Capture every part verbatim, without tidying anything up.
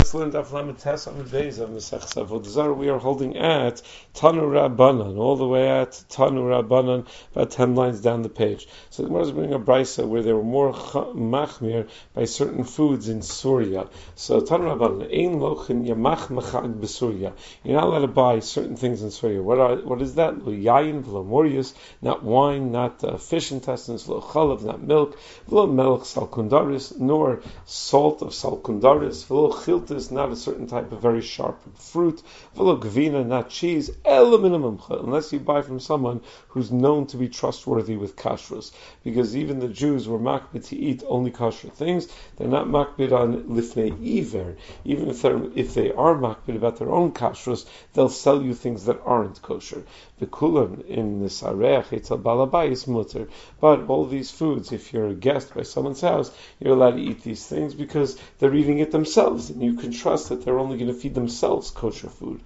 Let's learn Daf Lamed Tes Amud Beis of Masechta Avodah Zarah. We are holding at Tanu Rabbanan, all the way at Tanu Rabbanan, about ten lines down the page. So the Gemara is bringing a brisa where they were more machmir by certain foods in Syria. So Tanu Rabbanan, Ein Lochin Yamach Machag B'Surya. You're not allowed to buy certain things in Syria. What are, what is that? Lo yayin, v'lo morius, not wine, not uh, fish intestines, v'lo chalav, not milk, v'lo melech salkundaris, nor salt of salkundaris, v'lo chiltis, not a certain type of very sharp fruit, v'lo gvina, not cheese, ela minimum, unless you buy from someone who's known to be trustworthy with kashrus. Because even the Jews were makbid to eat only kosher things. They're not makbid on lifnei iver. Even if they're if they are makbid about their own kashrus, they'll sell you things that aren't kosher. Bekulam in the sareach etzal balabayis mutter. But all these foods, if you're a guest by someone's house, you're allowed to eat these things because they're eating it themselves, and you can trust that they're only going to feed themselves kosher food.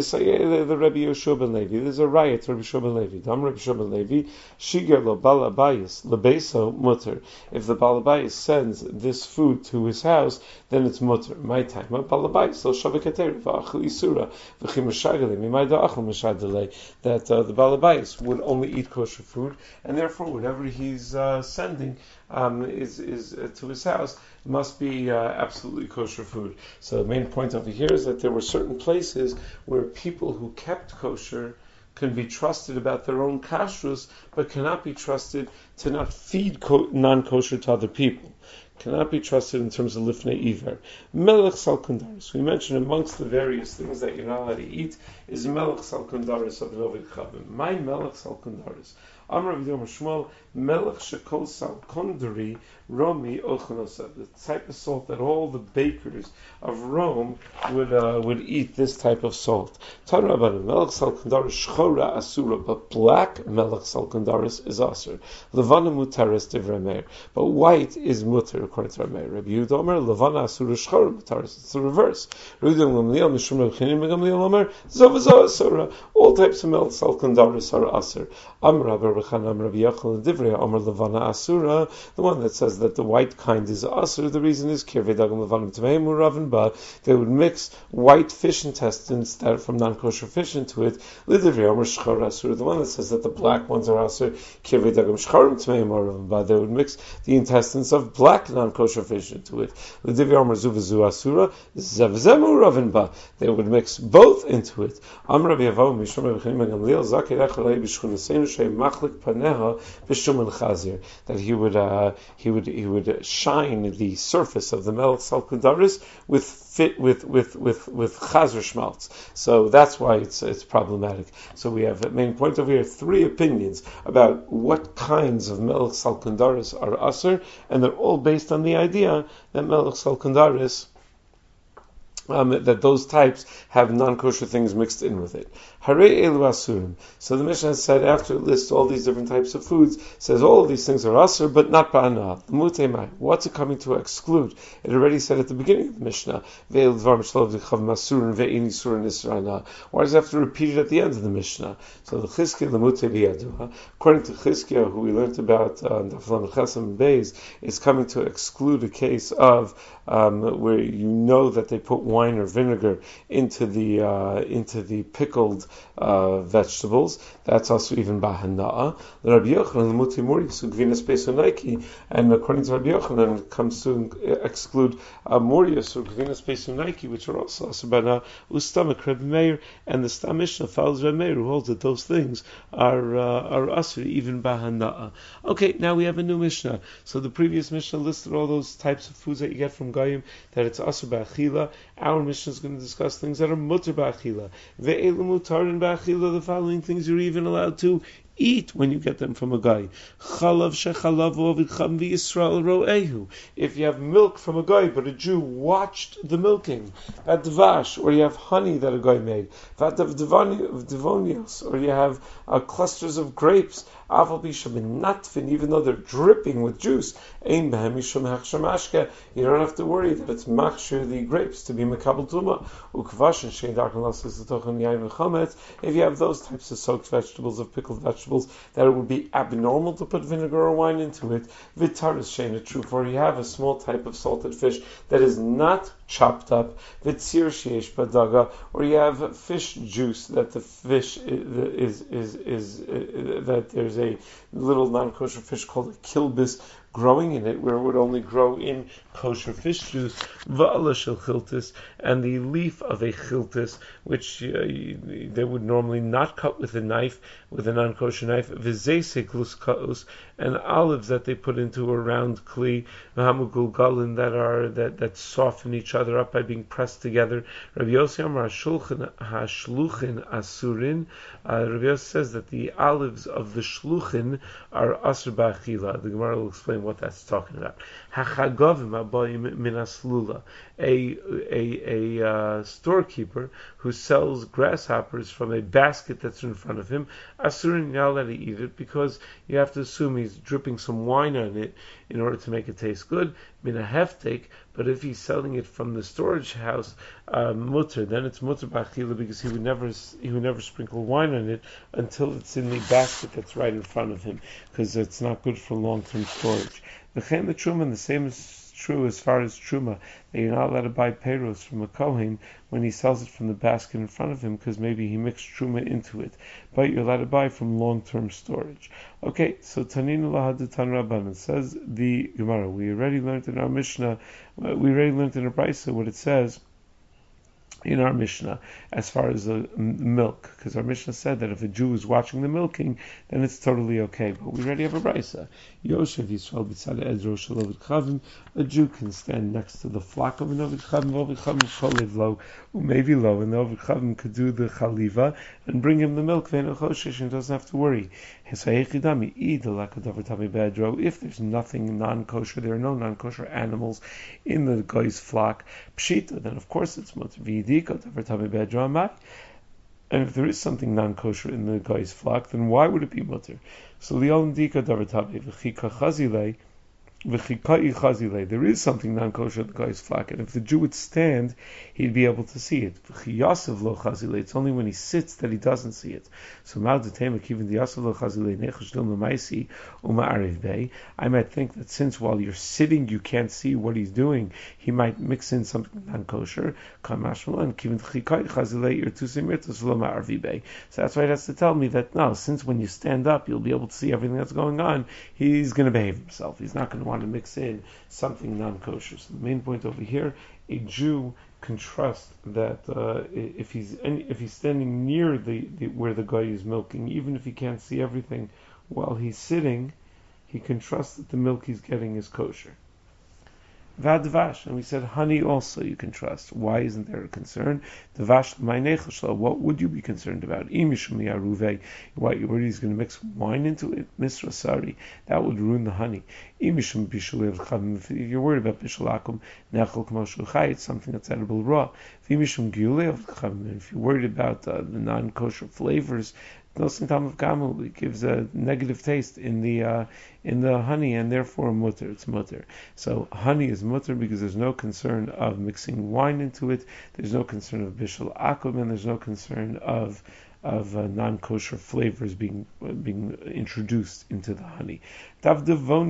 The Rabbi Yehoshua ben Levi. There's a riot to Rabbi Yehoshua ben Levi. Dam Rabbi Yehoshua ben Levi. Shiger lo balabayis lebeso mutter. If the balabayis sends this food to his house, then it's mutter. My time, balabayis lo shavikater v'achli surah v'chim mishagale mimay da'achol mishadale. That uh, the balabayis would only eat kosher food, and therefore whatever he's uh, sending um, is is uh, to his house must be uh, absolutely kosher food. So the main point over here is that there were certain places where people who kept kosher can be trusted about their own kashrus, but cannot be trusted to not feed co- non-kosher to other people. Cannot be trusted in terms of lifnei iver. Melech salkundaris. We mentioned amongst the various things that you're not allowed to eat is melech salkundaris of Rovid Chavim. My melech salkundaris. Amar Rabbi Shmuel melech shekol salkundari romi ochanosav. The type of salt that all the bakers of Rome would uh, would eat. This type of salt. Tan Rabbanan melech salkundaris shchora asura, but black melech salkundaris is asur. Levana mutaris divrei meir, but white is mutar according to Rabbi Meir. Rabbi Yehuda Omer levana asura shchora mutaris. It's the reverse. Rabbi Gamliel mishum Rabbi Chinim Gamliel Omer zov zov asura. All types of melech salkundaris are asur. Amar Rabbi Rabbi Yochanan Divrei Omer levana asura. The one that says that the white kind is asur. The reason is kirvei dagam levanim tmeim uraven ba. They would mix white fish intestines that are from non-kosher fish into it. Lidivrei Omer shchor asur. The one that says that the black ones are asur. Kirvei dagam shchorim tmeim uraven ba. They would mix the intestines of black non-kosher fish into it. Lidivrei Omer zu v'zu asura. Zev zem uraven ba. They would mix both into it. Amar Rabbi Yavo mishum Rabbi Chinim Gamliel zakei echolei b'shchunaseinu shei machlik paneha b'shum chazir. That he would uh, he would he would shine the surface of the melech salkundaris with fit with with with with chazir schmaltz. So that's why it's it's problematic. So we have a main point over here: three opinions about what kinds of melech salkundaris are asur, and they're all based on the idea that melech salkundaris. Um, that those types have non-kosher things mixed in with it. Harei elu asurim. So the Mishnah said, after it lists all these different types of foods, says all of these things are asur, but not ba'ana. L'mutemai. What's it coming to exclude? It already said at the beginning of the Mishnah, ve'el dvar mishlav v'chav masurin ve'in yisurin nisrana. Why does it have to repeat it at the end of the Mishnah? So the Chizkiah l'mutei b'yadua, according to Chizkiah, who we learned about on the Daf Chesam Beis, is coming to exclude a case of um, where you know that they put wine or vinegar into the uh, into the pickled uh, vegetables. That's also even bahana'a. Rabbi Yochanan l'mutei morius ugvinas pesunaiki, and according to Rabbi Yochanan, it comes to exclude uh, morius or gvinas pesunaiki, which are also asubana ustamak Rabbi Meir, and the Stam Mishnah follows Rabbi Meir, who holds that those things are uh, are asur even bahana'a. Okay, now we have a new Mishnah. So the previous Mishnah listed all those types of foods that you get from Goyim, that it's asur ba'achila. Our Mishnah is going to discuss things that are mutar ba'achila. Ve'elu mutarin ba'achila, the following things you're even allowed to eat when you get them from a guy. Chalav shechalav v'cham v'Yisrael ro'ehu. If you have milk from a guy, but a Jew watched the milking, advash, or you have honey that a guy made, v'adav devonios, or you have uh, clusters of grapes, aval bisham and natfin, even though they're dripping with juice, ein behem mishum hachsham ashke, you don't have to worry that it's machshir the grapes to be mekabel tuma, ukvash and shein darken lasses l'tochen yain v'chametz. If you have those types of soaked vegetables, of pickled vegetables, that it would be abnormal to put vinegar or wine into it, v'taris shein, true, for you have a small type of salted fish that is not chopped up, v'tzir sheish badaga, or you have fish juice that the fish is is is, is uh, that there's a little non-kosher fish called a kilbis growing in it, where it would only grow in kosher fish juice, va'ala shel chiltis, and the leaf of a chiltis, which uh, they would normally not cut with a knife, with a non-kosher knife, v'zeisek luskaus, and olives that they put into a round kli, v'hamugul galin, that are that that soften each other up by being pressed together. Rabbi Yossi Amar hashluchin asurin. Uh, Rabbi Yossi says that the olives of the shluchin are asur ba'achila. The Gemara will explain what that's talking about. Hachagovim abayim min aslula, a a a uh, storekeeper who sells grasshoppers from a basket that's in front of him. Asurin, you're not allowed to eat it because you have to assume he's dripping some wine on it in order to make it taste good. Min a heftek, but if he's selling it from the storage house, uh, mutter, then it's mutter b'achila because he would never he would never sprinkle wine on it until it's in the basket that's right in front of him, because it's not good for long-term storage. The chen the truma, the same is true as far as truma, that you're not allowed to buy peiros from a kohen when he sells it from the basket in front of him, because maybe he mixed truma into it. But you're allowed to buy from long-term storage. Okay, so Taninu lahadu tan rabbanan, says the Gemara. We already learned in our Mishnah, we already learned in our Brisa what it says in our Mishnah as far as the milk, because our Mishnah said that if a Jew is watching the milking, then it's totally okay. But we already have a brisa. Yoshev Yisrael b'tzad edro shel ovid chavim. A Jew can stand next to the flock of an ovid chavim, ovid chavim cholev lo, maybe low, and the ovid chavim could do the chaliva and bring him the milk. Ve'eno choshesh, and doesn't have to worry. If there's nothing non-kosher, there are no non-kosher animals in the guy's flock, pshita, then of course it's mutter. And if there is something non-kosher in the guy's flock, then why would it be mutter? So li'olam dika davar tabi v'chika chazilei. There is something non-kosher in the guy's flock, and if the Jew would stand, he'd be able to see it. It's only when he sits that he doesn't see it. So I might think that since while you're sitting you can't see what he's doing, he might mix in something non-kosher. So that's why it has to tell me that no, since when you stand up you'll be able to see everything that's going on, he's going to behave himself. He's not going to want to mix in something non-kosher. So the main point over here, a Jew can trust that uh, if he's if he's standing near the, the where the guy is milking, even if he can't see everything while he's sitting, he can trust that the milk he's getting is kosher. Vadvash, and we said honey also you can trust. Why isn't there a concern? Dvash ma'nechel, what would you be concerned about? Imishum yaruve, what you're worried he's going to mix wine into it? Misra sari, that would ruin the honey. Imishum bishul chavim, if you're worried about bishul akum nechel k'moshu chay, it's something that's edible raw. Imishum giulei chavim, if you're worried about uh, the non-kosher flavors, it gives a negative taste in the uh, in the honey, and therefore mutter. It's mutter. So honey is mutter because there's no concern of mixing wine into it. There's no concern of bishul akum, and there's no concern of of uh, non-kosher flavors being uh, being introduced into the honey. Then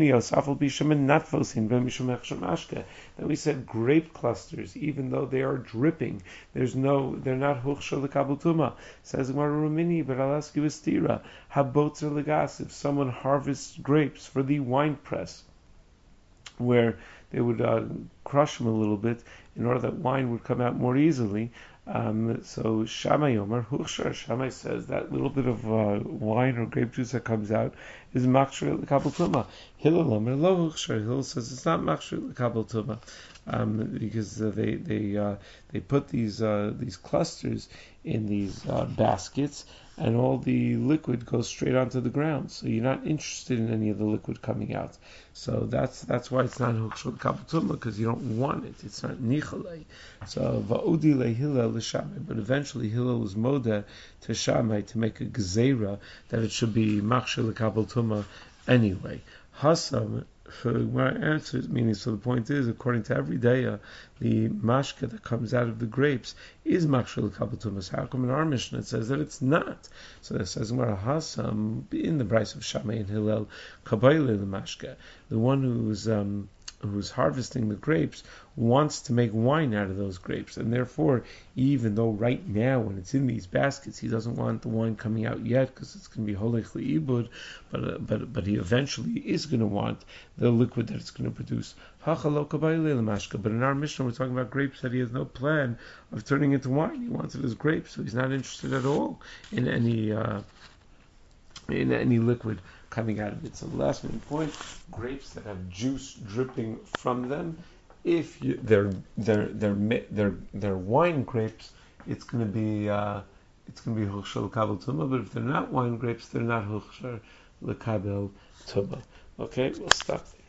we said grape clusters, even though they are dripping, there's no, they're not huchshel lekabel. Says Gemara Rumini, but I'll ask you a stira. Habotzer legas, if someone harvests grapes for the wine press, where they would uh, crush them a little bit in order that wine would come out more easily. Um, so Shammai Yomer, Huchshar, Shammai says that little bit of uh, wine or grape juice that comes out is Machshir L'Kabel Tuma. Hillel Yomer, Lo Huchshar, Hillel says it's not Machshir L'Kabel Tuma. Um, because uh, they they uh, they put these uh, these clusters in these uh, baskets, and all the liquid goes straight onto the ground. So you're not interested in any of the liquid coming out. So that's that's why it's not Huchshul Kabatuma, because you don't want it. It's not Nichalei. So Va'udi le Hillel l'Shamai, but eventually Hillel was moda to Shammai to make a gzeira that it should be Machshul Kabatuma anyway. Hasam. So my answer, meaning, so the point is, according to every day, uh, the mashka that comes out of the grapes is machshel kabatumas. How come in our Mishnah it says that it's not? So it says Hasam in the Brisa of Shammai and Hillel, kabayle the mashka, the one who's um, who's harvesting the grapes wants to make wine out of those grapes, and therefore, even though right now when it's in these baskets, he doesn't want the wine coming out yet because it's going to be holech li'ibud, but uh, but but he eventually is going to want the liquid that it's going to produce. But in our Mishnah, we're talking about grapes that he has no plan of turning into wine. He wants it as grapes, so he's not interested at all in any uh, in any liquid coming out of it. So the last main point: grapes that have juice dripping from them, if you, they're they're they're they're they're wine grapes, it's going to be uh, it's going to be huchshar l'kabel tuma. But if they're not wine grapes, they're not huchshar l'kabel tuma. Okay, we'll stop there.